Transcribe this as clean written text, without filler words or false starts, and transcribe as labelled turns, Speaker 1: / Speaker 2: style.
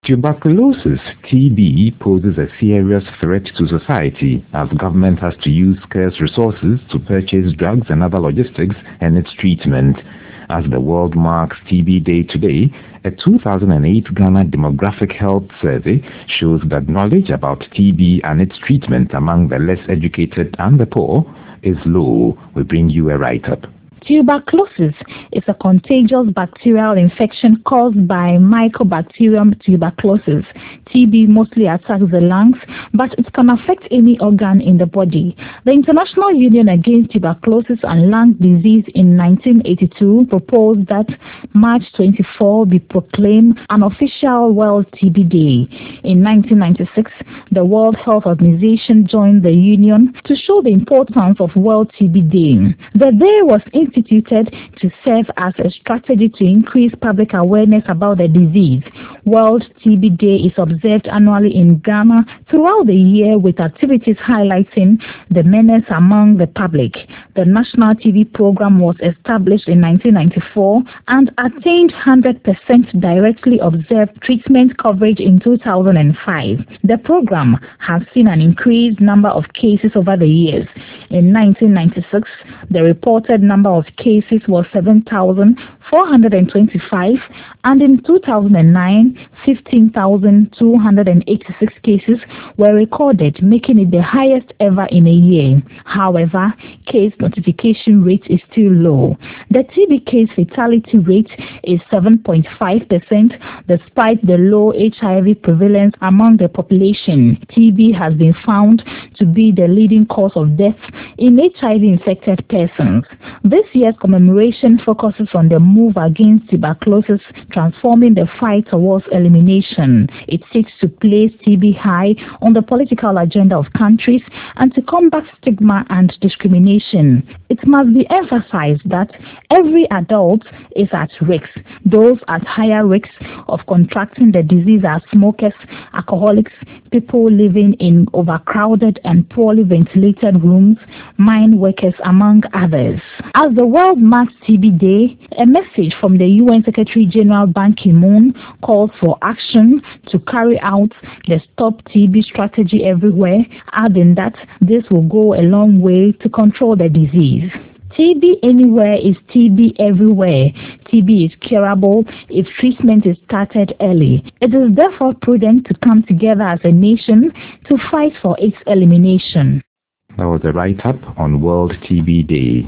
Speaker 1: Tuberculosis, TB, poses a serious threat to society as government has to use scarce resources to purchase drugs and other logistics and its treatment. As the world marks TB Day today, a 2008 Ghana Demographic Health Survey shows that knowledge about TB and its treatment among the less educated and the poor is low. We bring you a write-up.
Speaker 2: Tuberculosis is a contagious bacterial infection caused by Mycobacterium tuberculosis. TB mostly attacks the lungs, but it can affect any organ in the body. The International Union Against Tuberculosis and Lung Disease in 1982 proposed that March 24 be proclaimed an official World TB Day. In 1996, the World Health Organization joined the union to show the importance of World TB Day. The day was instituted to serve as a strategy to increase public awareness about the disease. World TB Day is observed annually in Ghana throughout the year with activities highlighting the menace among the public. The National TB Program was established in 1994 and attained 100% directly observed treatment coverage in 2005. The program has seen an increased number of cases over the years. In 1996, the reported number of cases was 7,425, and in 2009, 15,286 cases were recorded, making it the highest ever in a year. However, case notification rate is still low. The TB case fatality rate is 7.5%, despite the low HIV prevalence among the population. TB has been found to be the leading cause of death in HIV-infected persons. This year's commemoration focuses on the move against tuberculosis, transforming the fight towards elimination. It seeks to place TB high on the political agenda of countries and to combat stigma and discrimination. It must be emphasized that every adult is at risk. Those at higher risk of contracting the disease are smokers, alcoholics, people living in overcrowded and poorly ventilated rooms, mine workers, among others. As the world marks TB Day, a message from the UN Secretary General Ban Ki-moon calls for action to carry out the Stop TB strategy everywhere, adding that this will go a long way to control the disease. TB anywhere is TB everywhere. TB is curable if treatment is started early. It is therefore prudent to come together as a nation to fight for its elimination.
Speaker 1: That was a write-up on World TB Day.